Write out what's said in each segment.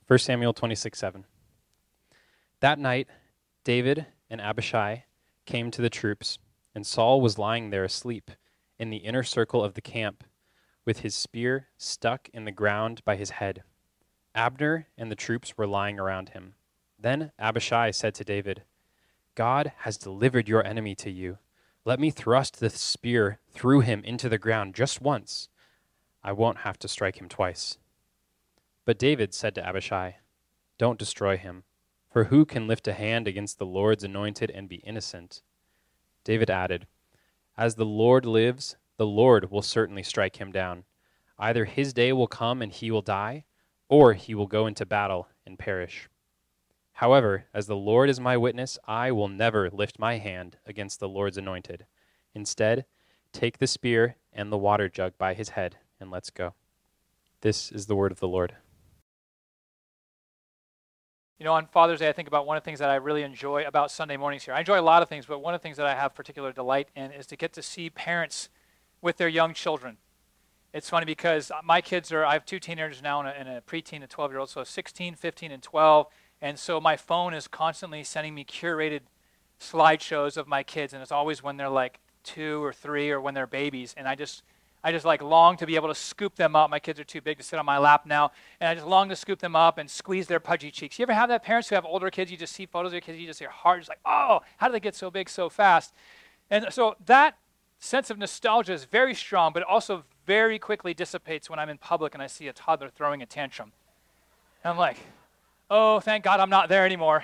1 Samuel 26:7. That night, David and Abishai came to the troops, and Saul was lying there asleep in the inner circle of the camp, with his spear stuck in the ground by his head. Abner and the troops were lying around him. Then Abishai said to David, "God has delivered your enemy to you. Let me thrust the spear through him into the ground just once. I won't have to strike him twice." But David said to Abishai, "Don't destroy him, for who can lift a hand against the Lord's anointed and be innocent?" David added, "As the Lord lives, the Lord will certainly strike him down. Either his day will come and he will die, or he will go into battle and perish. However, as the Lord is my witness, I will never lift my hand against the Lord's anointed. Instead, take the spear and the water jug by his head, and let's go." This is the word of the Lord. You know, on Father's Day, I think about one of the things that I really enjoy about Sunday mornings here. I enjoy a lot of things, but one of the things that I have particular delight in is to get to see parents with their young children. It's funny because my kids I have two teenagers now and a preteen, a 12-year-old, so 16, 15, and 12. And so my phone is constantly sending me curated slideshows of my kids, and it's always when they're like 2 or 3 or when they're babies. And I just like long to be able to scoop them up. My kids are too big to sit on my lap now, and I just long to scoop them up and squeeze their pudgy cheeks. You ever have that? Parents who have older kids, you just see photos of your kids, you just your heart is like, oh, how do they get so big so fast? And so that sense of nostalgia is very strong, but it also very quickly dissipates when I'm in public and I see a toddler throwing a tantrum. And I'm like, oh, thank God I'm not there anymore.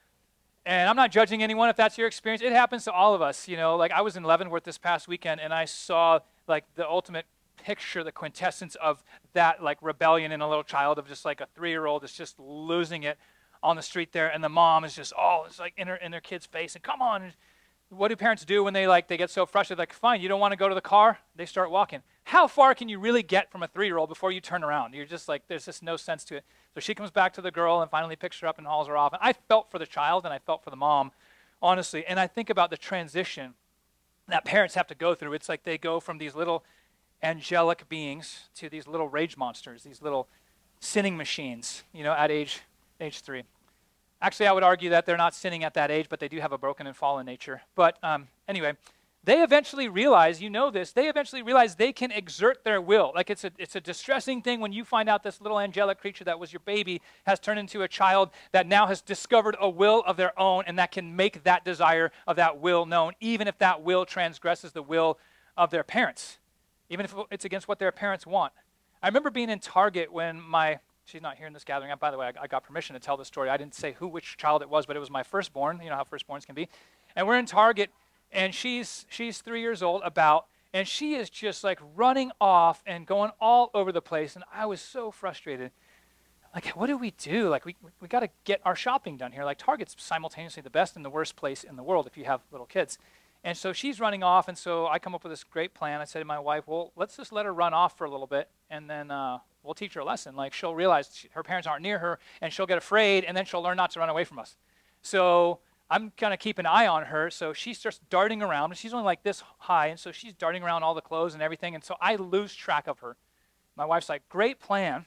And I'm not judging anyone if that's your experience. It happens to all of us, you know. Like I was in Leavenworth this past weekend, and I saw like the ultimate picture, the quintessence of that like rebellion in a little child of just like a 3-year-old is just losing it on the street there, and the mom is just, it's like in their kid's face, and come on. What do parents do when they get so frustrated? Like, fine, you don't want to go to the car? They start walking. How far can you really get from a 3-year-old before you turn around? You're just like, there's just no sense to it. So she comes back to the girl and finally picks her up and hauls her off. And I felt for the child and I felt for the mom, honestly. And I think about the transition that parents have to go through. It's like they go from these little angelic beings to these little rage monsters, these little sinning machines, you know, at age 3. Actually, I would argue that they're not sinning at that age, but they do have a broken and fallen nature. But anyway, they eventually realize, you know this, they can exert their will. Like it's a distressing thing when you find out this little angelic creature that was your baby has turned into a child that now has discovered a will of their own and that can make that desire of that will known, even if that will transgresses the will of their parents, even if it's against what their parents want. I remember being in Target when she's not here in this gathering. By the way, I got permission to tell this story. I didn't say which child it was, but it was my firstborn. You know how firstborns can be. And we're in Target, and she's 3 years old and she is just like running off and going all over the place. And I was so frustrated. Like, what do we do? Like, we got to get our shopping done here. Like, Target's simultaneously the best and the worst place in the world if you have little kids. And so she's running off, and so I come up with this great plan. I said to my wife, well, let's just let her run off for a little bit, and then we'll teach her a lesson. Like, she'll realize her parents aren't near her, and she'll get afraid, and then she'll learn not to run away from us. So I'm going to keep an eye on her. So she starts darting around, and she's only like this high, and so she's darting around all the clothes and everything, and so I lose track of her. My wife's like, great plan.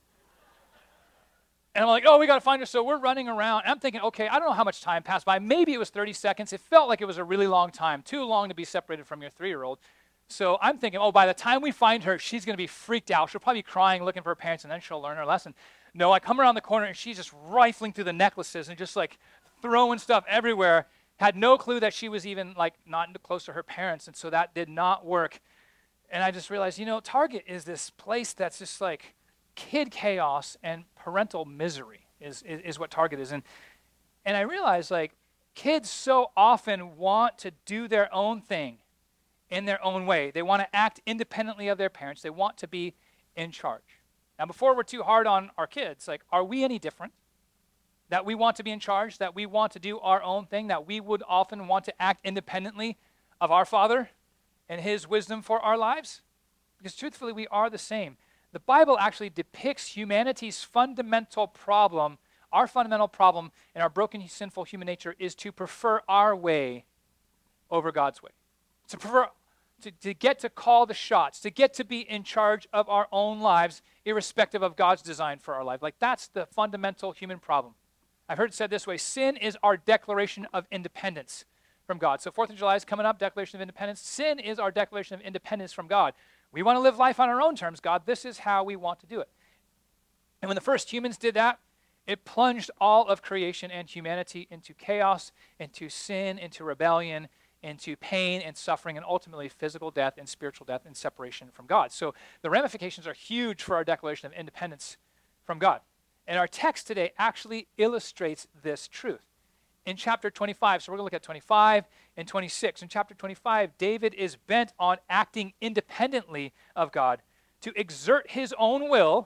And I'm like, we got to find her. So we're running around. I'm thinking, okay, I don't know how much time passed by. Maybe it was 30 seconds. It felt like it was a really long time, too long to be separated from your 3-year-old. So I'm thinking, by the time we find her, she's going to be freaked out. She'll probably be crying, looking for her parents, and then she'll learn her lesson. No, I come around the corner, and she's just rifling through the necklaces and just like throwing stuff everywhere. Had no clue that she was even like not close to her parents, and so that did not work. And I just realized, Target is this place that's just like kid chaos and parental misery is what Target is. And I realized like kids so often want to do their own thing in their own way. They want to act independently of their parents. They want to be in charge. Now, before we're too hard on our kids, like, are we any different? That we want to be in charge, that we want to do our own thing, that we would often want to act independently of our Father and His wisdom for our lives? Because truthfully, we are the same. The Bible actually depicts humanity's fundamental problem. Our fundamental problem in our broken, sinful human nature is to prefer our way over God's way. To to get to call the shots, to get to be in charge of our own lives, irrespective of God's design for our life. Like, that's the fundamental human problem. I've heard it said this way: sin is our declaration of independence from God. So 4th of July is coming up, Declaration of Independence. Sin is our declaration of independence from God. We want to live life on our own terms, God. This is how we want to do it. And when the first humans did that, it plunged all of creation and humanity into chaos, into sin, into rebellion, into pain and suffering, and ultimately physical death and spiritual death and separation from God. So the ramifications are huge for our declaration of independence from God. And our text today actually illustrates this truth. In chapter 25, so we're going to look at 25 and 26. In chapter 25, David is bent on acting independently of God to exert his own will,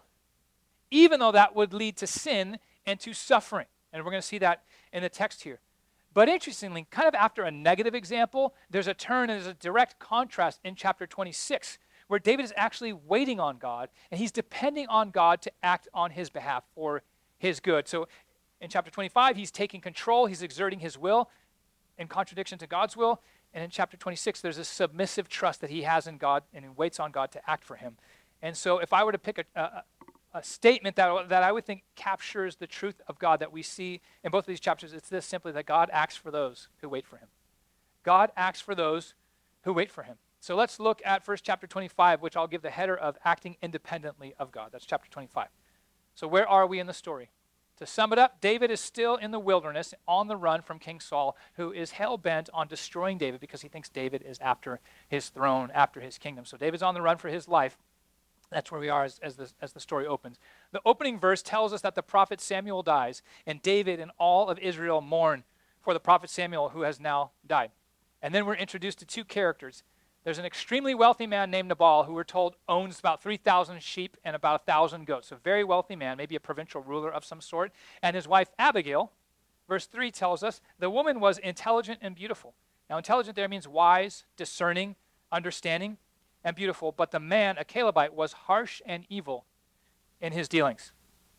even though that would lead to sin and to suffering. And we're going to see that in the text here. But interestingly, kind of after a negative example, there's a turn and there's a direct contrast in chapter 26, where David is actually waiting on God, and he's depending on God to act on his behalf for his good. So in chapter 25, he's taking control, he's exerting his will in contradiction to God's will. And in chapter 26, there's a submissive trust that he has in God, and he waits on God to act for him. And so if I were to pick a statement that I would think captures the truth of God that we see in both of these chapters, it's this simply: that God acts for those who wait for him. God acts for those who wait for him. So let's look at first chapter 25, which I'll give the header of acting independently of God. That's chapter 25. So where are we in the story? To sum it up, David is still in the wilderness on the run from King Saul, who is hell-bent on destroying David because he thinks David is after his throne, after his kingdom. So David's on the run for his life. That's where we are as the story opens. The opening verse tells us that the prophet Samuel dies, and David and all of Israel mourn for the prophet Samuel, who has now died. And then we're introduced to two characters. There's an extremely wealthy man named Nabal, who we're told owns about 3,000 sheep and about 1,000 goats. A very wealthy man, maybe a provincial ruler of some sort. And his wife Abigail, verse 3 tells us, the woman was intelligent and beautiful. Now, intelligent there means wise, discerning, understanding, and beautiful, but the man, a Calebite, was harsh and evil in his dealings.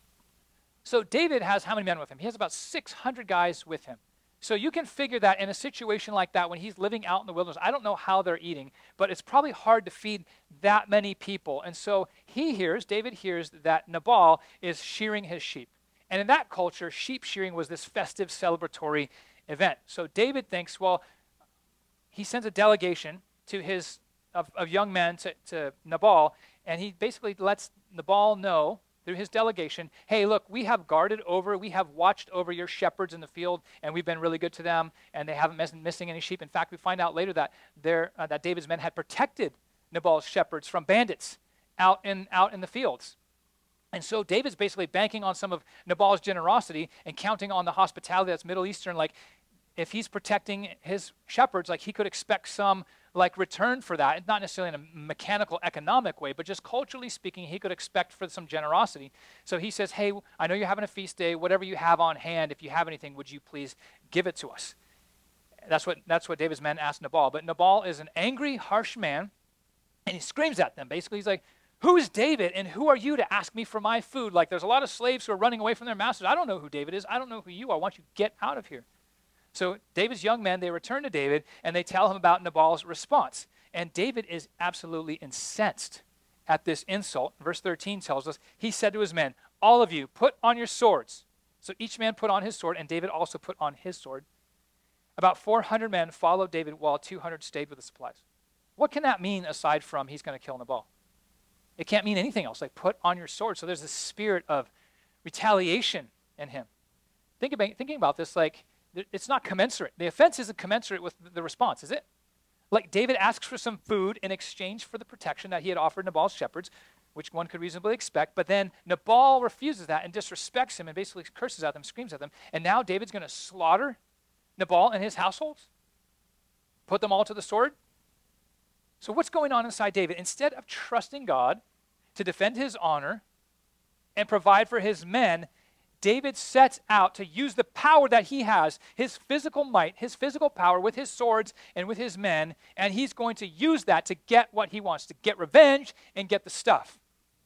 So David has how many men with him? He has about 600 guys with him. So you can figure that in a situation like that, when he's living out in the wilderness, I don't know how they're eating, but it's probably hard to feed that many people. And so David hears that Nabal is shearing his sheep. And in that culture, sheep shearing was this festive, celebratory event. So David thinks, well, he sends a delegation to of young men to Nabal, and he basically lets Nabal know through his delegation, hey, look, we have watched over your shepherds in the field, and we've been really good to them, and they haven't missing any sheep. In fact, we find out later that that David's men had protected Nabal's shepherds from bandits out in the fields. And so David's basically banking on some of Nabal's generosity and counting on the hospitality that's Middle Eastern. Like, if he's protecting his shepherds, like, he could expect some return for that. Not necessarily in a mechanical, economic way, but just culturally speaking, he could expect for some generosity. So he says, hey, I know you're having a feast day. Whatever you have on hand, if you have anything, would you please give it to us? That's what David's men asked Nabal. But Nabal is an angry, harsh man, and he screams at them. Basically, he's like, who is David, and who are you to ask me for my food? Like, there's a lot of slaves who are running away from their masters. I don't know who David is. I don't know who you are. I want you to get out of here. So David's young men, they return to David, and they tell him about Nabal's response. And David is absolutely incensed at this insult. Verse 13 tells us, he said to his men, all of you, put on your swords. So each man put on his sword, and David also put on his sword. About 400 men followed David, while 200 stayed with the supplies. What can that mean aside from he's going to kill Nabal? It can't mean anything else, like put on your sword. So there's this spirit of retaliation in him. Thinking about this, like, it's not commensurate. The offense isn't commensurate with the response, is it? Like, David asks for some food in exchange for the protection that he had offered Nabal's shepherds, which one could reasonably expect, but then Nabal refuses that and disrespects him and basically curses at them, screams at them, and now David's going to slaughter Nabal and his households? Put them all to the sword? So what's going on inside David? Instead of trusting God to defend his honor and provide for his men, David sets out to use the power that he has, his physical might, his physical power with his swords and with his men, and he's going to use that to get what he wants, to get revenge and get the stuff.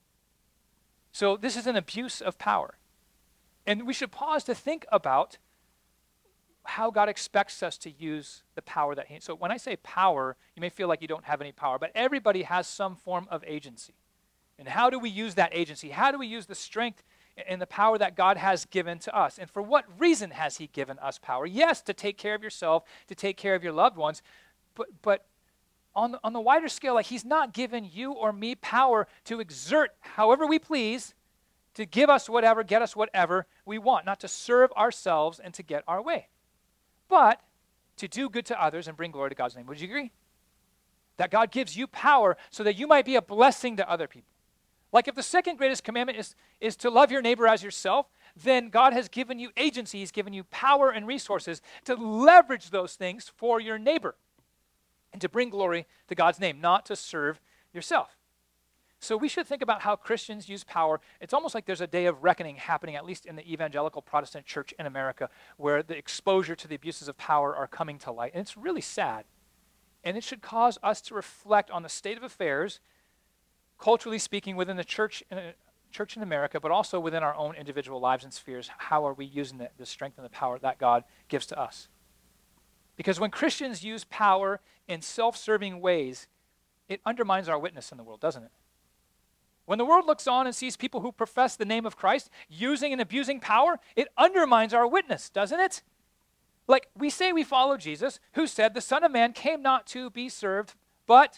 So this is an abuse of power. And we should pause to think about how God expects us to use the power that so when I say power, you may feel like you don't have any power, but everybody has some form of agency. And how do we use that agency? How do we use the strength and the power that God has given to us? And for what reason has he given us power? Yes, to take care of yourself, to take care of your loved ones, but on the wider scale, like he's not given you or me power to exert however we please, to give us whatever, get us whatever we want, not to serve ourselves and to get our way, but to do good to others and bring glory to God's name. Would you agree? That God gives you power so that you might be a blessing to other people. Like if the second greatest commandment is to love your neighbor as yourself, then God has given you agency. He's given you power and resources to leverage those things for your neighbor and to bring glory to God's name, not to serve yourself. So we should think about how Christians use power. It's almost like there's a day of reckoning happening, at least in the evangelical Protestant church in America, where the exposure to the abuses of power are coming to light. And it's really sad. And it should cause us to reflect on the state of affairs, culturally speaking, within the church in America, but also within our own individual lives and spheres. How are we using the strength and the power that God gives to us? Because when Christians use power in self-serving ways, it undermines our witness in the world, doesn't it? When the world looks on and sees people who profess the name of Christ using and abusing power, it undermines our witness, doesn't it? Like we say we follow Jesus, who said the Son of Man came not to be served, but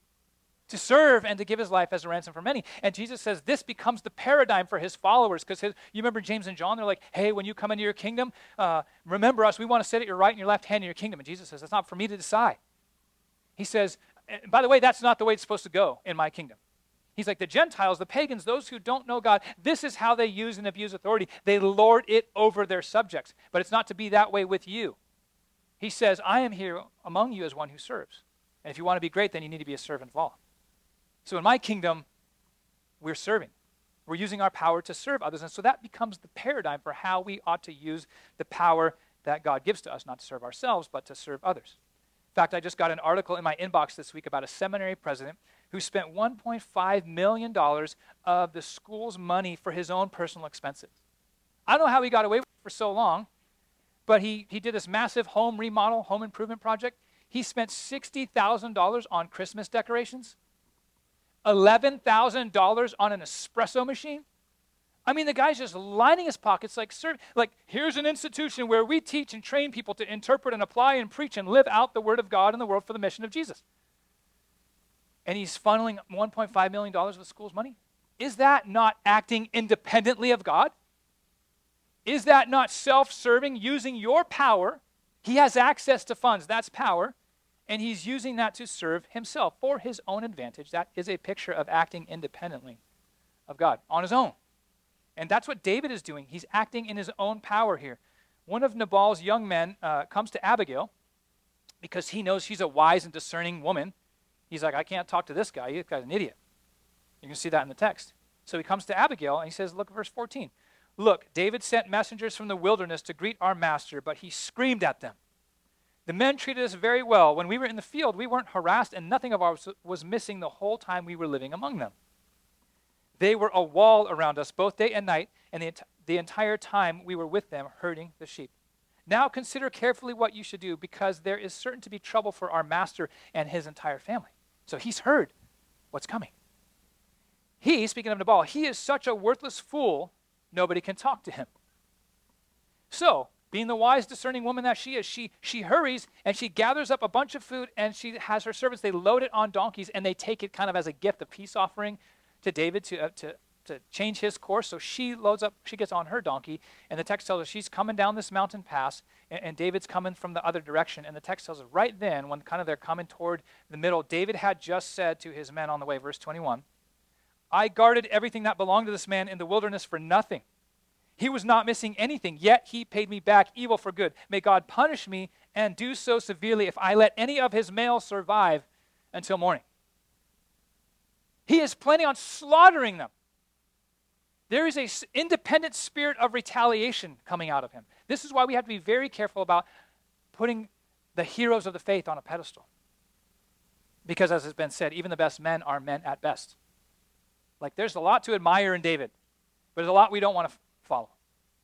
to serve and to give his life as a ransom for many. And Jesus says this becomes the paradigm for his followers, because you remember James and John, they're like, hey, when you come into your kingdom, remember us, we want to sit at your right and your left hand in your kingdom. And Jesus says, that's not for me to decide. He says, by the way, that's not the way it's supposed to go in my kingdom. He's like, the Gentiles, the pagans, those who don't know God, this is how they use and abuse authority. They lord it over their subjects. But it's not to be that way with you. He says, I am here among you as one who serves. And if you want to be great, then you need to be a servant of all. So in my kingdom, we're serving. We're using our power to serve others. And so that becomes the paradigm for how we ought to use the power that God gives to us, not to serve ourselves, but to serve others. In fact, I just got an article in my inbox this week about a seminary president who spent $1.5 million of the school's money for his own personal expenses. I don't know how he got away with it for so long, but he did this massive home remodel, home improvement project. He spent $60,000 on Christmas decorations, $11,000 on an espresso machine. I mean, the guy's just lining his pockets like, sir, like, here's an institution where we teach and train people to interpret and apply and preach and live out the word of God in the world for the mission of Jesus. And he's funneling $1.5 million of the school's money. Is that not acting independently of God? Is that not self-serving, using your power? He has access to funds, that's power, and he's using that to serve himself for his own advantage. That is a picture of acting independently of God, on his own. And that's what David is doing. He's acting in his own power here. One of Nabal's young men comes to Abigail because he knows she's a wise and discerning woman. He's like, I can't talk to this guy. This guy's an idiot. You can see that in the text. So he comes to Abigail and he says, look at verse 14. Look, David sent messengers from the wilderness to greet our master, but he screamed at them. The men treated us very well. When we were in the field, we weren't harassed, and nothing of ours was missing the whole time we were living among them. They were a wall around us both day and night, and the entire time we were with them herding the sheep. Now consider carefully what you should do, because there is certain to be trouble for our master and his entire family. So he's heard what's coming. He, speaking of Nabal, he is such a worthless fool, nobody can talk to him. So, being the wise, discerning woman that she is, she hurries and she gathers up a bunch of food, and she has her servants, they load it on donkeys, and they take it kind of as a gift, a peace offering to David to change his course. So she loads up, she gets on her donkey, and the text tells us she's coming down this mountain pass, and David's coming from the other direction. And the text tells us right then, when kind of they're coming toward the middle, David had just said to his men on the way, verse 21, I guarded everything that belonged to this man in the wilderness for nothing. He was not missing anything, yet he paid me back evil for good. May God punish me and do so severely if I let any of his males survive until morning. He is planning on slaughtering them. There is an independent spirit of retaliation coming out of him. This is why we have to be very careful about putting the heroes of the faith on a pedestal. Because as has been said, even the best men are men at best. Like, there's a lot to admire in David, but there's a lot we don't want to follow.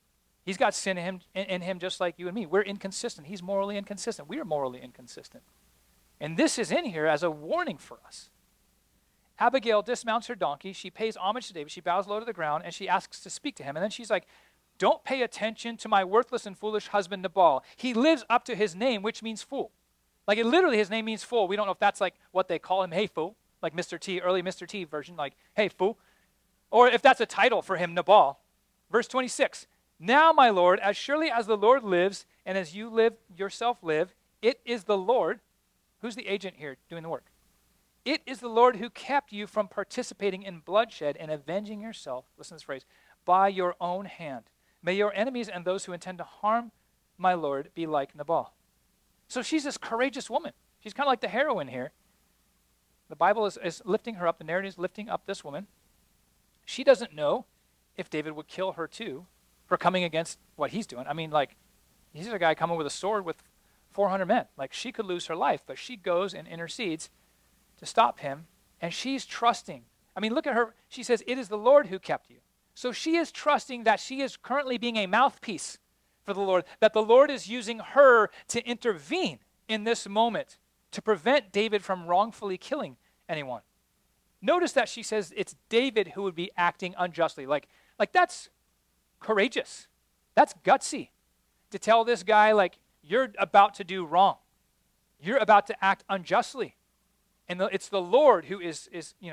He's got sin in him just like you and me. We're inconsistent. He's morally inconsistent. We are morally inconsistent. And this is in here as a warning for us. Abigail dismounts her donkey. She pays homage to David. She bows low to the ground, and she asks to speak to him. And then she's like, don't pay attention to my worthless and foolish husband Nabal. He lives up to his name, which means fool. Like, it literally, his name means fool. We don't know if that's like what they call him, hey, fool, like Mr. T, early Mr. T version, like, hey, fool. Or if that's a title for him, Nabal. Verse 26, now, my Lord, as surely as the Lord lives, and as you live yourself live, it is the Lord. Who's the agent here doing the work? It is the Lord who kept you from participating in bloodshed and avenging yourself, listen to this phrase, by your own hand. May your enemies and those who intend to harm my Lord be like Nabal. So she's this courageous woman. She's kind of like the heroine here. The Bible is lifting her up. The narrative is lifting up this woman. She doesn't know if David would kill her too for coming against what he's doing. I mean, like, he's a guy coming with a sword with 400 men. Like, she could lose her life, but she goes and intercedes to stop him, and she's trusting. I mean, look at her. She says, it is the Lord who kept you. So she is trusting that she is currently being a mouthpiece for the Lord, that the Lord is using her to intervene in this moment to prevent David from wrongfully killing anyone. Notice that she says it's David who would be acting unjustly. Like that's courageous. That's gutsy to tell this guy, like, you're about to do wrong. You're about to act unjustly. And it's the Lord who is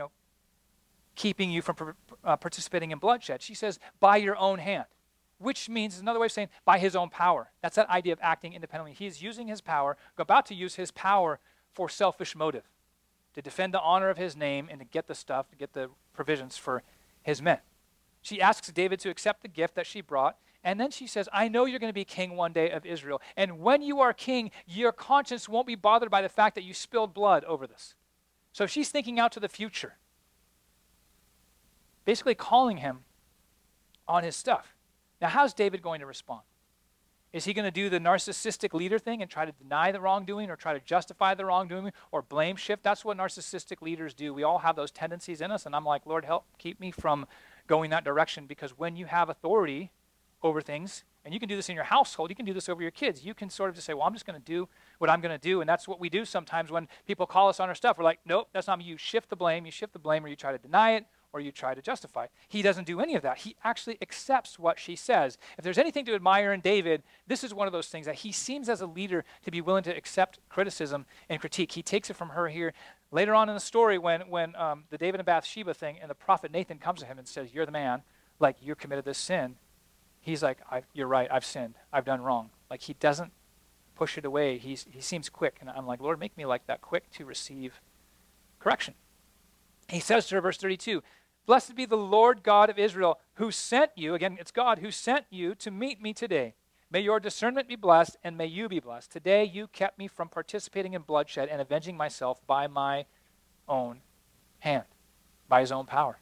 keeping you from participating in bloodshed. She says, by your own hand, which means, another way of saying, by his own power. That's that idea of acting independently. He's using his power, about to use his power for selfish motive, to defend the honor of his name and to get the stuff, to get the provisions for his men. She asks David to accept the gift that she brought, and then she says, I know you're going to be king one day of Israel, and when you are king, your conscience won't be bothered by the fact that you spilled blood over this. So she's thinking out to the future, basically calling him on his stuff. Now, how's David going to respond? Is he going to do the narcissistic leader thing and try to deny the wrongdoing or try to justify the wrongdoing or blame shift? That's what narcissistic leaders do. We all have those tendencies in us, and I'm like, Lord, help keep me from going that direction, because when you have authority over things, and you can do this in your household, you can do this over your kids, you can sort of just say, well, I'm just going to do what I'm going to do, and that's what we do sometimes when people call us on our stuff. We're like, nope, that's not me. You shift the blame, or you try to deny it, or you try to justify it. He doesn't do any of that. He actually accepts what she says. If there's anything to admire in David, this is one of those things that he seems as a leader to be willing to accept criticism and critique. He takes it from her here. Later on in the story, when the David and Bathsheba thing, and the prophet Nathan comes to him and says, you're the man, like, you committed this sin. He's like, you're right, I've sinned. I've done wrong. Like, he doesn't push it away. He seems quick. And I'm like, Lord, make me like that, quick to receive correction. He says to her, verse 32, blessed be the Lord God of Israel, who sent you, again, it's God, who sent you to meet me today. May your discernment be blessed, and may you be blessed. Today you kept me from participating in bloodshed and avenging myself by my own hand, by his own power.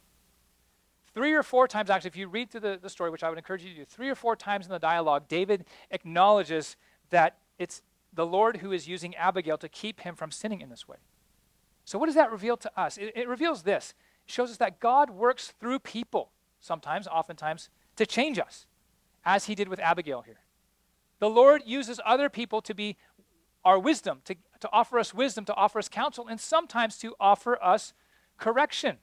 3 or 4 times, actually, if you read through the story, which I would encourage you to do, 3 or 4 times in the dialogue, David acknowledges that it's the Lord who is using Abigail to keep him from sinning in this way. So what does that reveal to us? It reveals this. It shows us that God works through people, sometimes, oftentimes, to change us, as he did with Abigail here. The Lord uses other people to be our wisdom, to offer us wisdom, to offer us counsel, and sometimes to offer us correction.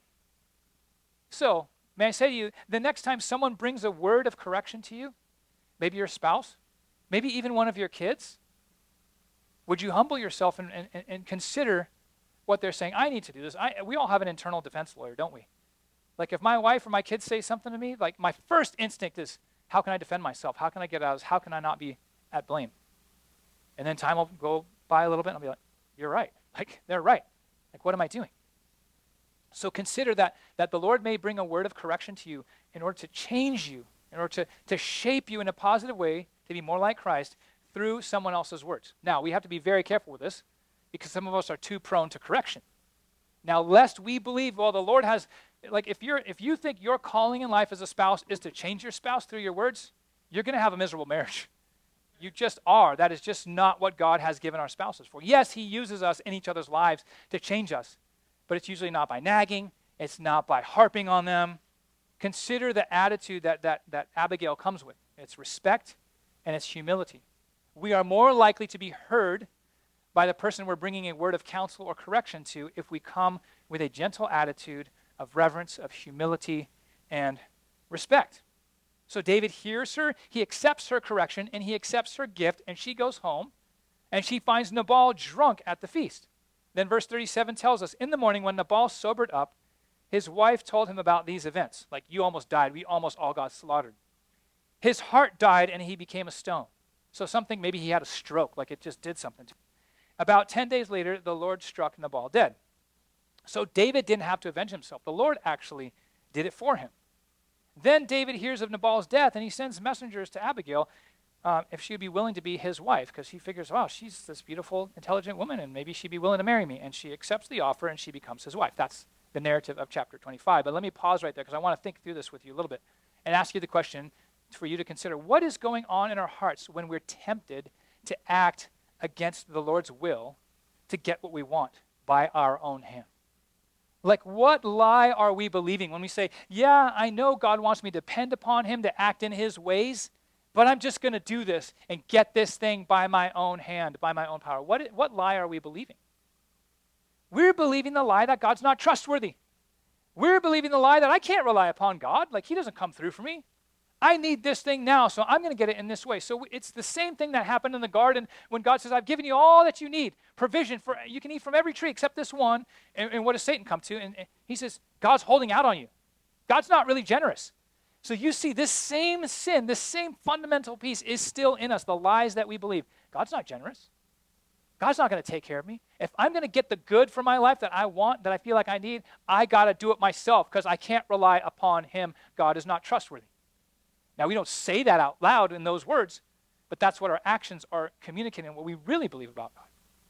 So, may I say to you, the next time someone brings a word of correction to you, maybe your spouse, maybe even one of your kids, would you humble yourself and consider what they're saying? I need to do this. We all have an internal defense lawyer, don't we? Like, if my wife or my kids say something to me, like, my first instinct is, how can I defend myself? How can I get out of this? How can I not be at blame? And then time will go by a little bit, and I'll be like, you're right. Like, they're right. Like, what am I doing? So consider that the Lord may bring a word of correction to you in order to change you, in order to shape you in a positive way to be more like Christ through someone else's words. Now, we have to be very careful with this because some of us are too prone to correction. Now, lest we believe, well, the Lord has, like, if you think your calling in life as a spouse is to change your spouse through your words, you're going to have a miserable marriage. You just are. That is just not what God has given our spouses for. Yes, he uses us in each other's lives to change us, but it's usually not by nagging. It's not by harping on them. Consider the attitude that Abigail comes with. It's respect and it's humility. We are more likely to be heard by the person we're bringing a word of counsel or correction to if we come with a gentle attitude of reverence, of humility, and respect. So David hears her, he accepts her correction, and he accepts her gift, and she goes home, and she finds Nabal drunk at the feast. Then verse 37 tells us, in the morning when Nabal sobered up, his wife told him about these events. Like, you almost died. We almost all got slaughtered. His heart died, and he became a stone. So something, maybe he had a stroke, like it just did something to him. About 10 days later, the Lord struck Nabal dead. So David didn't have to avenge himself. The Lord actually did it for him. Then David hears of Nabal's death, and he sends messengers to Abigail if she would be willing to be his wife, because he figures, wow, she's this beautiful, intelligent woman, and maybe she'd be willing to marry me. And she accepts the offer, and she becomes his wife. That's the narrative of chapter 25. But let me pause right there, because I want to think through this with you a little bit and ask you the question for you to consider. What is going on in our hearts when we're tempted to act against the Lord's will to get what we want by our own hand? Like, what lie are we believing when we say, yeah, I know God wants me to depend upon him to act in his ways, but I'm just going to do this and get this thing by my own hand, by my own power? What lie are we believing? We're believing the lie that God's not trustworthy. We're believing the lie that I can't rely upon God, like he doesn't come through for me. I need this thing now, so I'm going to get it in this way. So it's the same thing that happened in the garden when God says, I've given you all that you need, provision for, you can eat from every tree except this one. And what does Satan come to? And he says, God's holding out on you. God's not really generous. So you see this same sin, this same fundamental piece is still in us, the lies that we believe. God's not generous. God's not going to take care of me. If I'm going to get the good for my life that I want, that I feel like I need, I got to do it myself because I can't rely upon him. God is not trustworthy. Now, we don't say that out loud in those words, but that's what our actions are communicating, what we really believe about God.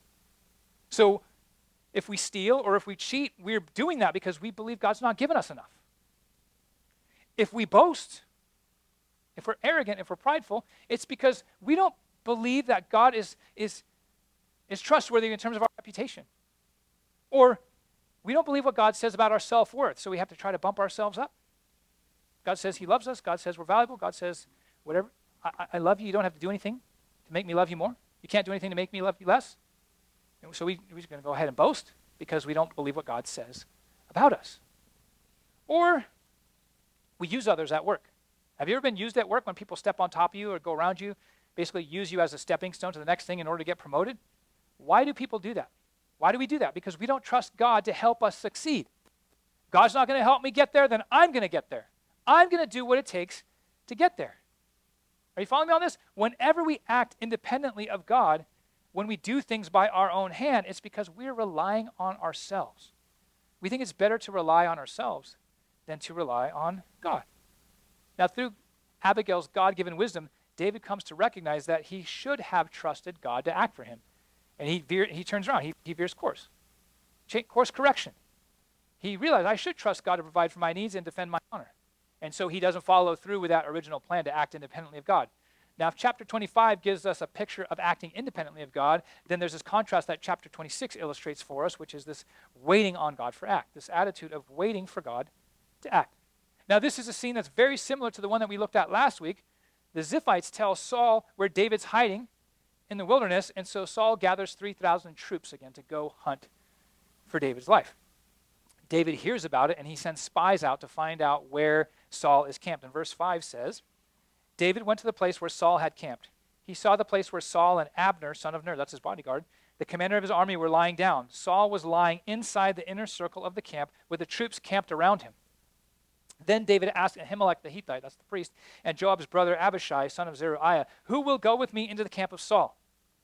So if we steal or if we cheat, we're doing that because we believe God's not given us enough. If we boast, if we're arrogant, if we're prideful, it's because we don't believe that God is trustworthy in terms of our reputation. Or we don't believe what God says about our self-worth, so we have to try to bump ourselves up. God says he loves us. God says we're valuable. God says, whatever, I love you. You don't have to do anything to make me love you more. You can't do anything to make me love you less. And so we're just going to go ahead and boast because we don't believe what God says about us. Or we use others at work. Have you ever been used at work when people step on top of you or go around you, basically use you as a stepping stone to the next thing in order to get promoted? Why do people do that? Why do we do that? Because we don't trust God to help us succeed. God's not going to help me get there, then I'm going to get there. I'm going to do what it takes to get there. Are you following me on this? Whenever we act independently of God, when we do things by our own hand, it's because we're relying on ourselves. We think it's better to rely on ourselves than to rely on God. Now, through Abigail's God-given wisdom, David comes to recognize that he should have trusted God to act for him. And he turns around. He veers course. Course correction. He realized I should trust God to provide for my needs and defend my honor. And so he doesn't follow through with that original plan to act independently of God. Now, if chapter 25 gives us a picture of acting independently of God, then there's this contrast that chapter 26 illustrates for us, which is this waiting on God for act, this attitude of waiting for God to act. Now, this is a scene that's very similar to the one that we looked at last week. The Ziphites tell Saul where David's hiding in the wilderness, and so Saul gathers 3,000 troops again to go hunt for David's life. David hears about it, and he sends spies out to find out where Saul is camped. And verse 5 says, David went to the place where Saul had camped. He saw the place where Saul and Abner, son of Ner, that's his bodyguard, the commander of his army, were lying down. Saul was lying inside the inner circle of the camp with the troops camped around him. Then David asked Ahimelech the Hittite, that's the priest, and Joab's brother Abishai, son of Zeruiah, who will go with me into the camp of Saul?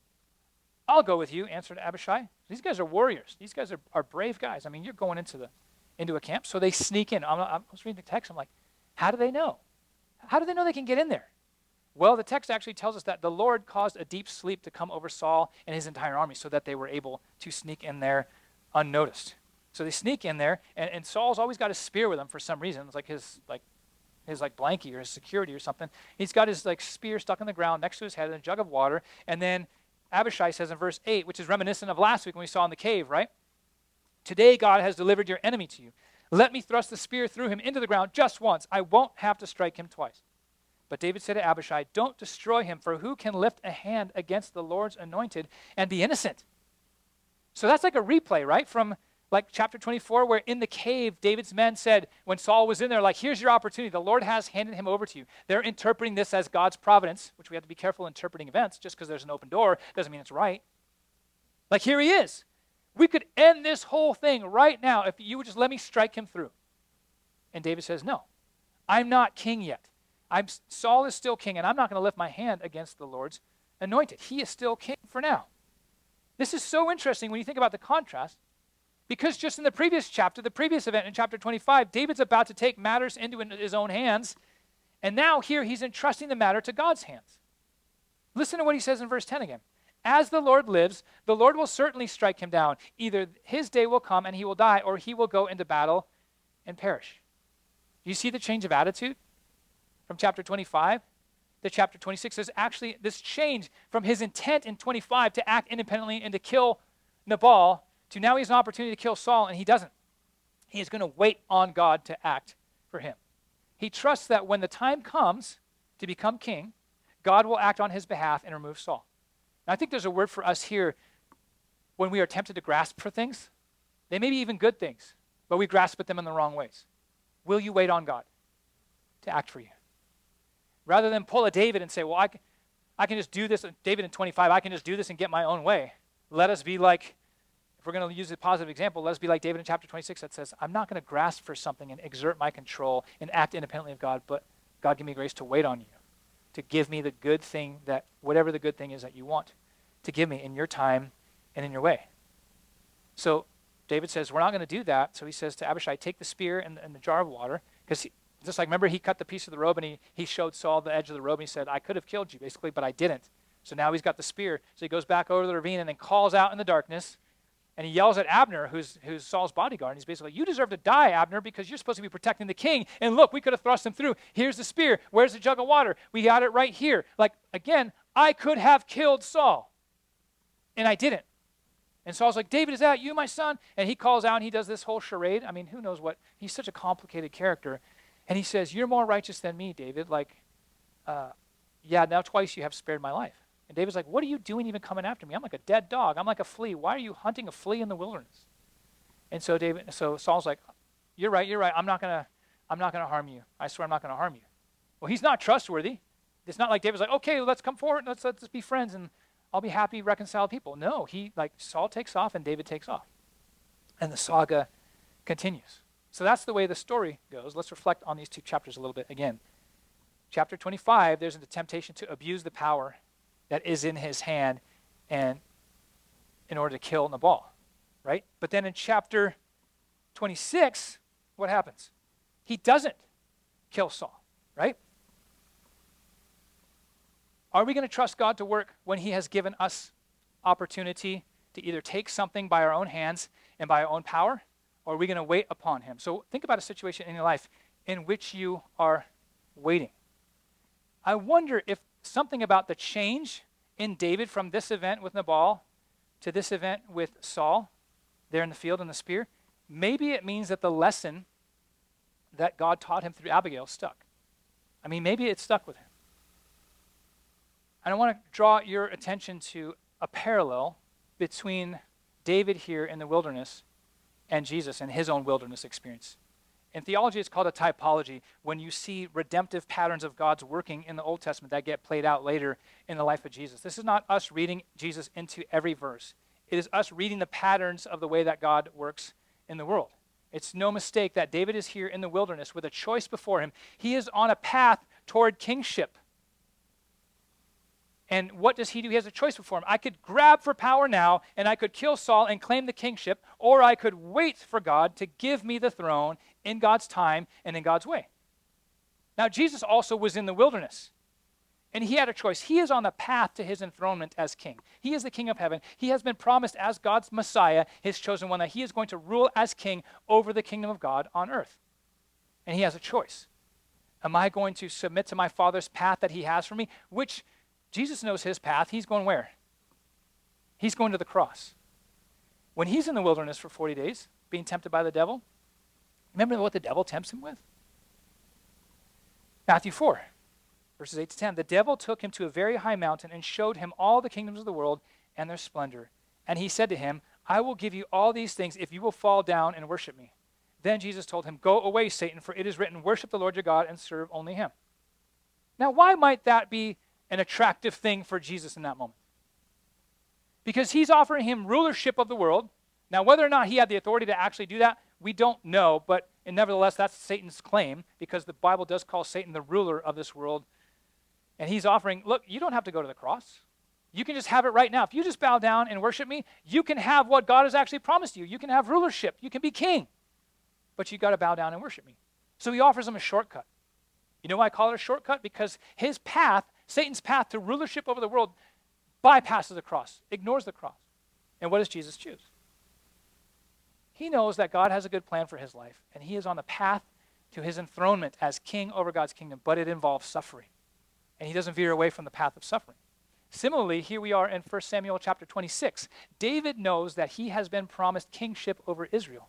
I'll go with you, answered Abishai. These guys are warriors. These guys are brave guys. I mean, you're going into a camp. So they sneak in. I was reading the text. I'm like, how do they know? How do they know they can get in there? Well, the text actually tells us that the Lord caused a deep sleep to come over Saul and his entire army so that they were able to sneak in there unnoticed. So they sneak in there, and Saul's always got a spear with him for some reason. It's like his blankie or his security or something. He's got his spear stuck in the ground next to his head and a jug of water. And then Abishai says in verse 8, which is reminiscent of last week when we saw in the cave, right? Today God has delivered your enemy to you. Let me thrust the spear through him into the ground just once. I won't have to strike him twice. But David said to Abishai, don't destroy him, for who can lift a hand against the Lord's anointed and be innocent? So that's like a replay, right? From like chapter 24, where in the cave, David's men said, when Saul was in there, like, here's your opportunity. The Lord has handed him over to you. They're interpreting this as God's providence, which we have to be careful interpreting events. Just because there's an open door doesn't mean it's right. Like, here he is. We could end this whole thing right now if you would just let me strike him through. And David says, no, I'm not king yet. Saul is still king, and I'm not going to lift my hand against the Lord's anointed. He is still king for now. This is so interesting when you think about the contrast, because just in the previous chapter, the previous event in chapter 25, David's about to take matters into his own hands, and now here he's entrusting the matter to God's hands. Listen to what he says in verse 10 again. As the Lord lives, the Lord will certainly strike him down. Either his day will come and he will die, or he will go into battle and perish. Do you see the change of attitude from chapter 25 to chapter 26? There's actually this change from his intent in 25 to act independently and to kill Nabal to now he has an opportunity to kill Saul, and he doesn't. He is going to wait on God to act for him. He trusts that when the time comes to become king, God will act on his behalf and remove Saul. Now, I think there's a word for us here when we are tempted to grasp for things. They may be even good things, but we grasp at them in the wrong ways. Will you wait on God to act for you? Rather than pull a David and say, well, I can just do this. David in 25, I can just do this and get my own way. Let us be like, if we're going to use a positive example, let us be like David in chapter 26 that says, I'm not going to grasp for something and exert my control and act independently of God, but God, give me grace to wait on you, to give me the good thing that, whatever the good thing is that you want to give me in your time and in your way. So David says, we're not going to do that. So he says to Abishai, take the spear and the jar of water, because just like, remember, he cut the piece of the robe and he showed Saul the edge of the robe and he said, I could have killed you, basically, but I didn't. So now he's got the spear. So he goes back over the ravine and then calls out in the darkness. And he yells at Abner, who's Saul's bodyguard. And he's basically like, you deserve to die, Abner, because you're supposed to be protecting the king. And look, we could have thrust him through. Here's the spear. Where's the jug of water? We got it right here. Like, again, I could have killed Saul. And I didn't. And Saul's like, David, is that you, my son? And he calls out and he does this whole charade. I mean, who knows what? He's such a complicated character. And he says, you're more righteous than me, David. Like, yeah, now twice you have spared my life. And David's like, what are you doing even coming after me? I'm like a dead dog. I'm like a flea. Why are you hunting a flea in the wilderness? And so Saul's like, you're right. I'm not gonna harm you. I swear I'm not gonna harm you. Well, he's not trustworthy. It's not like David's like, okay, let's come forward, let's be friends and I'll be happy, reconciled people. No, Saul takes off and David takes off. And the saga continues. So that's the way the story goes. Let's reflect on these two chapters a little bit again. Chapter 25, there's a temptation to abuse the power that is in his hand and in order to kill Nabal, right? But then in chapter 26, what happens? He doesn't kill Saul, right? Are we going to trust God to work when he has given us opportunity to either take something by our own hands and by our own power, or are we going to wait upon him? So think about a situation in your life in which you are waiting. I wonder if something about the change in David from this event with Nabal to this event with Saul there in the field in the spear, maybe it means that the lesson that God taught him through Abigail stuck. I mean, maybe it stuck with him. And I want to draw your attention to a parallel between David here in the wilderness and Jesus and his own wilderness experience. In theology, it's called a typology, when you see redemptive patterns of God's working in the Old Testament that get played out later in the life of Jesus. This is not us reading Jesus into every verse. It is us reading the patterns of the way that God works in the world. It's no mistake that David is here in the wilderness with a choice before him. He is on a path toward kingship. And what does he do? He has a choice before him. I could grab for power now, and I could kill Saul and claim the kingship, or I could wait for God to give me the throne in God's time and in God's way. Now, Jesus also was in the wilderness, and he had a choice. He is on the path to his enthronement as king. He is the king of heaven. He has been promised as God's Messiah, his chosen one, that he is going to rule as king over the kingdom of God on earth. And he has a choice. Am I going to submit to my Father's path that he has for me? Which Jesus knows his path. He's going where? He's going to the cross. When he's in the wilderness for 40 days, being tempted by the devil, remember what the devil tempts him with? Matthew 4, Verses 8 to 10. The devil took him to a very high mountain and showed him all the kingdoms of the world and their splendor. And he said to him, I will give you all these things if you will fall down and worship me. Then Jesus told him, Go away, Satan, for it is written, Worship the Lord your God and serve only him. Now, why might that be an attractive thing for Jesus in that moment? Because he's offering him rulership of the world. Now, whether or not he had the authority to actually do that, we don't know, but nevertheless, that's Satan's claim, because the Bible does call Satan the ruler of this world. And he's offering, look, you don't have to go to the cross. You can just have it right now. If you just bow down and worship me, you can have what God has actually promised you. You can have rulership. You can be king. But you got to bow down and worship me. So he offers him a shortcut. You know why I call it a shortcut? Because his path, Satan's path to rulership over the world, bypasses the cross, ignores the cross. And what does Jesus choose? He knows that God has a good plan for his life, and he is on the path to his enthronement as king over God's kingdom, but it involves suffering. And he doesn't veer away from the path of suffering. Similarly, here we are in 1 Samuel chapter 26. David knows that he has been promised kingship over Israel.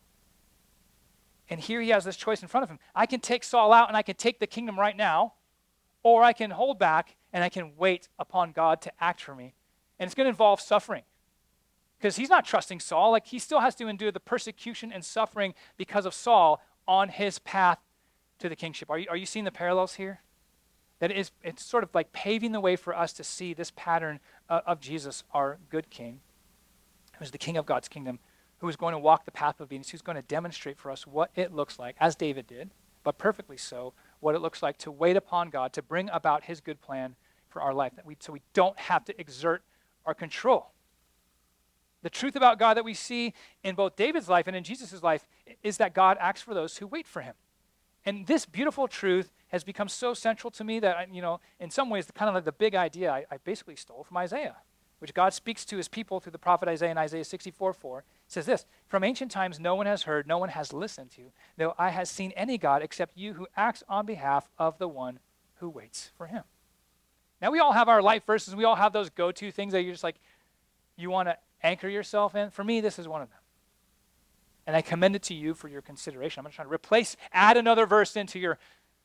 And here he has this choice in front of him. I can take Saul out and I can take the kingdom right now, or I can hold back and I can wait upon God to act for me. And it's going to involve suffering. Because he's not trusting Saul. Like, he still has to endure the persecution and suffering because of Saul on his path to the kingship. Are you seeing the parallels here? That it's sort of like paving the way for us to see this pattern of Jesus, our good king, who's the king of God's kingdom, who is going to walk the path of obedience, who's going to demonstrate for us what it looks like, as David did, but perfectly so, what it looks like to wait upon God, to bring about his good plan for our life, so we don't have to exert our control. The truth about God that we see in both David's life and in Jesus' life is that God acts for those who wait for him. And this beautiful truth has become so central to me that, in some ways, kind of like the big idea I basically stole from Isaiah, which God speaks to his people through the prophet Isaiah in Isaiah 64:4. It says this, From ancient times no one has heard, no one has listened to, no eye has seen any God except you who acts on behalf of the one who waits for him. Now, we all have our life verses. We all have those go-to things that you're just like, you want to anchor yourself in. For me, this is one of them. And I commend it to you for your consideration. I'm not trying to add another verse into your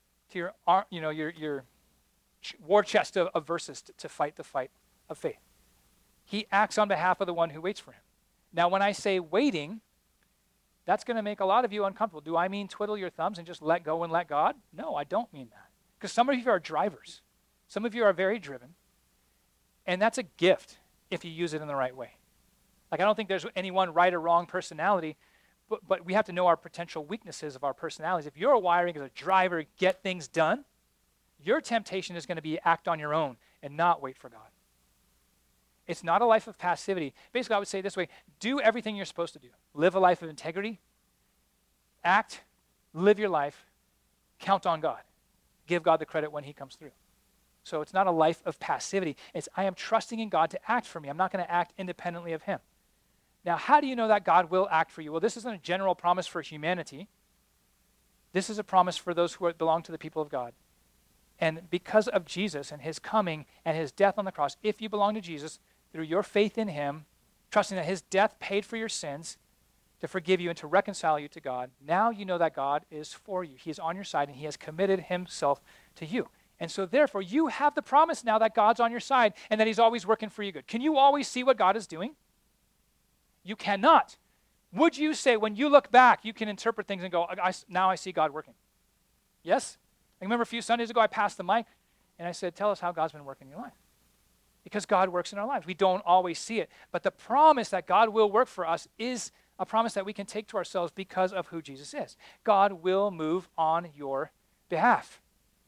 war chest of verses to fight the fight of faith. He acts on behalf of the one who waits for him. Now, when I say waiting, that's going to make a lot of you uncomfortable. Do I mean twiddle your thumbs and just let go and let God? No, I don't mean that. Because some of you are drivers. Some of you are very driven. And that's a gift if you use it in the right way. Like, I don't think there's any one right or wrong personality, but we have to know our potential weaknesses of our personalities. If you're wiring as a driver, get things done, your temptation is going to be act on your own and not wait for God. It's not a life of passivity. Basically, I would say it this way, do everything you're supposed to do. Live a life of integrity, act, live your life, count on God. Give God the credit when he comes through. So it's not a life of passivity. It's I am trusting in God to act for me. I'm not going to act independently of him. Now, how do you know that God will act for you? Well, this isn't a general promise for humanity. This is a promise for those who belong to the people of God. And because of Jesus and his coming and his death on the cross, if you belong to Jesus, through your faith in him, trusting that his death paid for your sins to forgive you and to reconcile you to God, now you know that God is for you. He is on your side and he has committed himself to you. And so therefore, you have the promise now that God's on your side and that he's always working for you good. Can you always see what God is doing? You cannot. Would you say when you look back, you can interpret things and go, now I see God working? Yes? I remember a few Sundays ago, I passed the mic and I said, tell us how God's been working in your life. Because God works in our lives. We don't always see it. But the promise that God will work for us is a promise that we can take to ourselves because of who Jesus is. God will move on your behalf.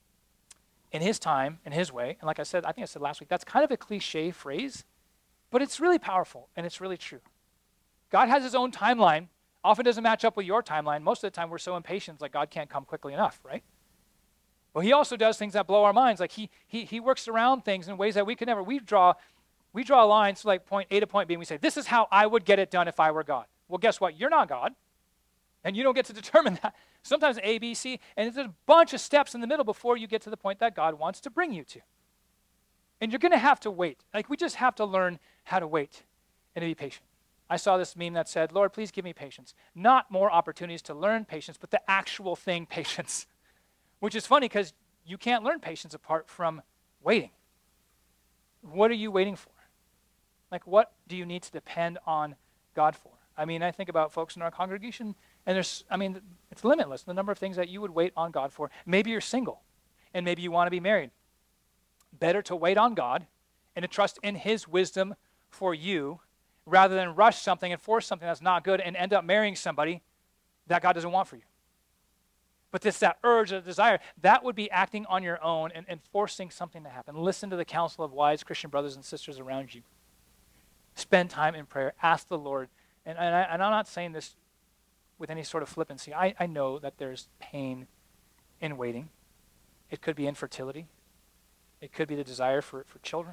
In his time, in his way. And like I said, I think I said last week, that's kind of a cliche phrase, but it's really powerful and it's really true. God has his own timeline. Often doesn't match up with your timeline. Most of the time we're so impatient, like God can't come quickly enough, right? Well, he also does things that blow our minds. Like he works around things in ways that we could never. We draw lines like point A to point B, and we say, this is how I would get it done if I were God. Well, guess what? You're not God, and you don't get to determine that. Sometimes A, B, C, and there's a bunch of steps in the middle before you get to the point that God wants to bring you to. And you're going to have to wait. Like, we just have to learn how to wait and to be patient. I saw this meme that said, Lord, please give me patience. Not more opportunities to learn patience, but the actual thing, patience. Which is funny because you can't learn patience apart from waiting. What are you waiting for? Like, what do you need to depend on God for? I mean, I think about folks in our congregation, and it's limitless, the number of things that you would wait on God for. Maybe you're single, and maybe you want to be married. Better to wait on God and to trust in his wisdom for you rather than rush something and force something that's not good and end up marrying somebody that God doesn't want for you. But it's that urge, that desire, that would be acting on your own and forcing something to happen. Listen to the counsel of wise Christian brothers and sisters around you. Spend time in prayer. Ask the Lord. And I'm not saying this with any sort of flippancy. I know that there's pain in waiting. It could be infertility. It could be the desire for children.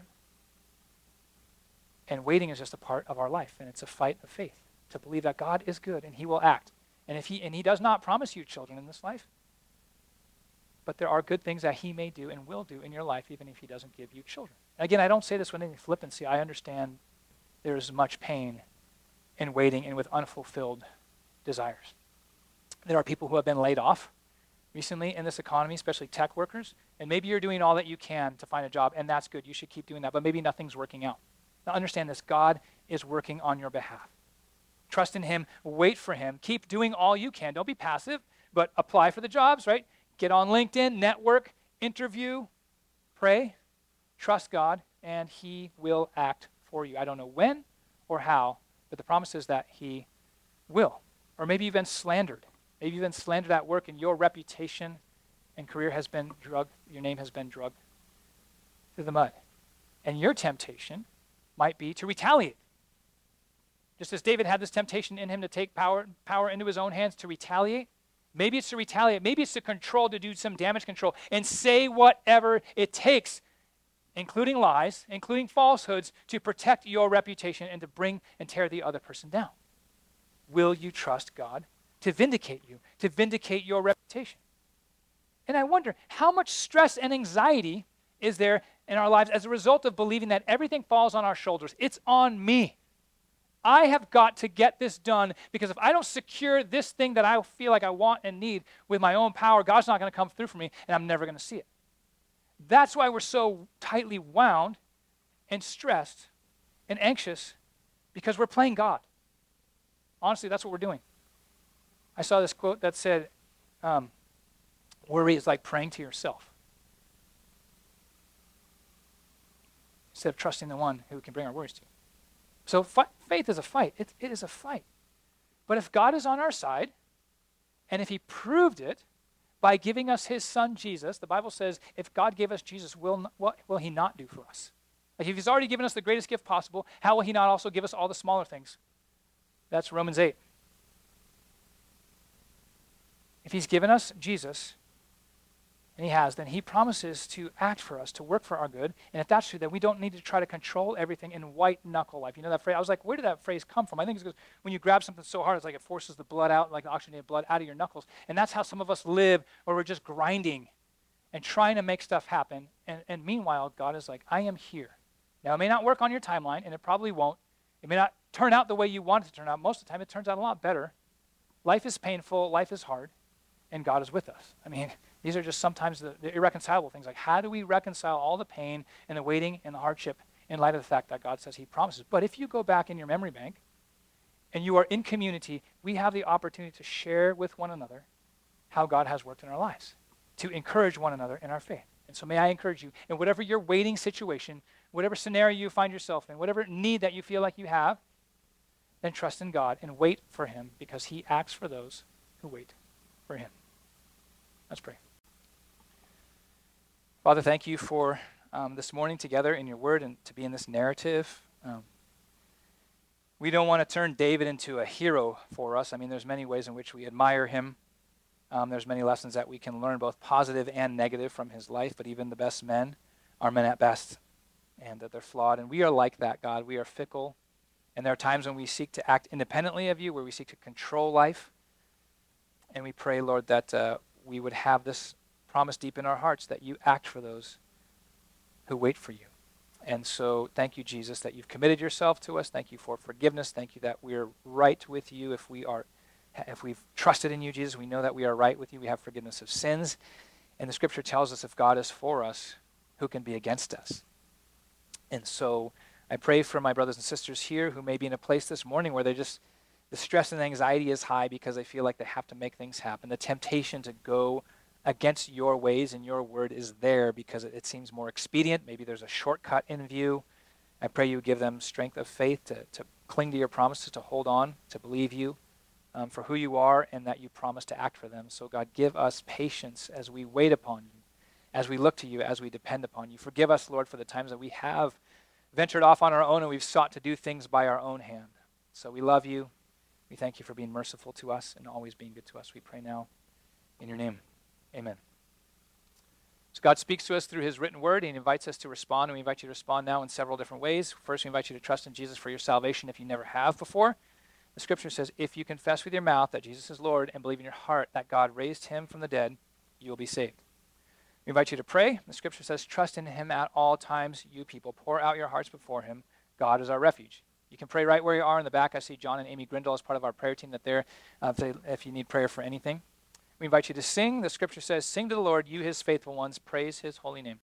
And waiting is just a part of our life, and it's a fight of faith to believe that God is good and he will act. And he does not promise you children in this life, but there are good things that he may do and will do in your life even if he doesn't give you children. Again, I don't say this with any flippancy. I understand there's much pain in waiting and with unfulfilled desires. There are people who have been laid off recently in this economy, especially tech workers, and maybe you're doing all that you can to find a job, and that's good. You should keep doing that, but maybe nothing's working out. Now understand this, God is working on your behalf. Trust in him, wait for him, keep doing all you can. Don't be passive, but apply for the jobs, right? Get on LinkedIn, network, interview, pray, trust God, and he will act for you. I don't know when or how, but the promise is that he will. Or maybe you've been slandered. Maybe you've been slandered at work and your reputation and career has been drugged, your name has been drugged through the mud. And your temptation might be to retaliate. Just as David had this temptation in him to take power into his own hands, to retaliate. Maybe it's to retaliate. Maybe it's to control, to do some damage control, and say whatever it takes, including lies, including falsehoods, to protect your reputation and to bring and tear the other person down. Will you trust God to vindicate you, to vindicate your reputation? And I wonder, how much stress and anxiety is there in our lives as a result of believing that everything falls on our shoulders? It's on me. I have got to get this done because if I don't secure this thing that I feel like I want and need with my own power, God's not going to come through for me and I'm never going to see it. That's why we're so tightly wound and stressed and anxious, because we're playing God. Honestly, that's what we're doing. I saw this quote that said, worry is like praying to yourself instead of trusting the one who can bring our worries to you. So faith is a fight. It is a fight. But if God is on our side, and if he proved it by giving us his son Jesus, the Bible says, if God gave us Jesus, what will he not do for us? Like if he's already given us the greatest gift possible, how will he not also give us all the smaller things? That's Romans 8. If he's given us Jesus, and he has, then he promises to act for us, to work for our good. And if that's true, then we don't need to try to control everything in white knuckle life. You know that phrase? I was like, where did that phrase come from? I think it's because when you grab something so hard, it's like it forces the blood out, like the oxygenated blood out of your knuckles. And that's how some of us live, where we're just grinding and trying to make stuff happen. And meanwhile, God is like, I am here. Now, it may not work on your timeline, and it probably won't. It may not turn out the way you want it to turn out. Most of the time, it turns out a lot better. Life is painful. Life is hard. And God is with us. I mean, these are just sometimes the irreconcilable things. Like, how do we reconcile all the pain and the waiting and the hardship in light of the fact that God says he promises? But if you go back in your memory bank and you are in community, we have the opportunity to share with one another how God has worked in our lives, to encourage one another in our faith. And so may I encourage you, in whatever your waiting situation, whatever scenario you find yourself in, whatever need that you feel like you have, then trust in God and wait for him, because he acts for those who wait for him. Let's pray. Father, thank you for this morning together in your word and to be in this narrative. We don't want to turn David into a hero for us. I mean, there's many ways in which we admire him. There's many lessons that we can learn, both positive and negative, from his life, but even the best men are men at best, and that they're flawed. And we are like that, God. We are fickle, and there are times when we seek to act independently of you, where we seek to control life. And we pray, Lord, that we would have this promise deep in our hearts, that you act for those who wait for you. And so thank you, Jesus, that you've committed yourself to us. Thank you for forgiveness. Thank you that we're right with you. If we've trusted in you, Jesus, we know that we are right with you. We have forgiveness of sins. And the scripture tells us if God is for us, who can be against us? And so I pray for my brothers and sisters here who may be in a place this morning where the stress and anxiety is high because they feel like they have to make things happen. The temptation to go against your ways and your word is there because it seems more expedient. Maybe there's a shortcut in view. I pray you give them strength of faith to cling to your promises, to hold on, to believe you for who you are and that you promise to act for them. So God, give us patience as we wait upon you, as we look to you, as we depend upon you. Forgive us, Lord, for the times that we have ventured off on our own and we've sought to do things by our own hand. So we love you. We thank you for being merciful to us and always being good to us. We pray now in your name. Amen. So God speaks to us through his written word. He invites us to respond, and we invite you to respond now in several different ways. First, we invite you to trust in Jesus for your salvation if you never have before. The scripture says, if you confess with your mouth that Jesus is Lord and believe in your heart that God raised him from the dead, you will be saved. We invite you to pray. The scripture says, trust in him at all times, you people. Pour out your hearts before him. God is our refuge. You can pray right where you are in the back. I see John and Amy Grindle as part of our prayer team that they're if you need prayer for anything. We invite you to sing. The scripture says, sing to the Lord, you his faithful ones. Praise his holy name.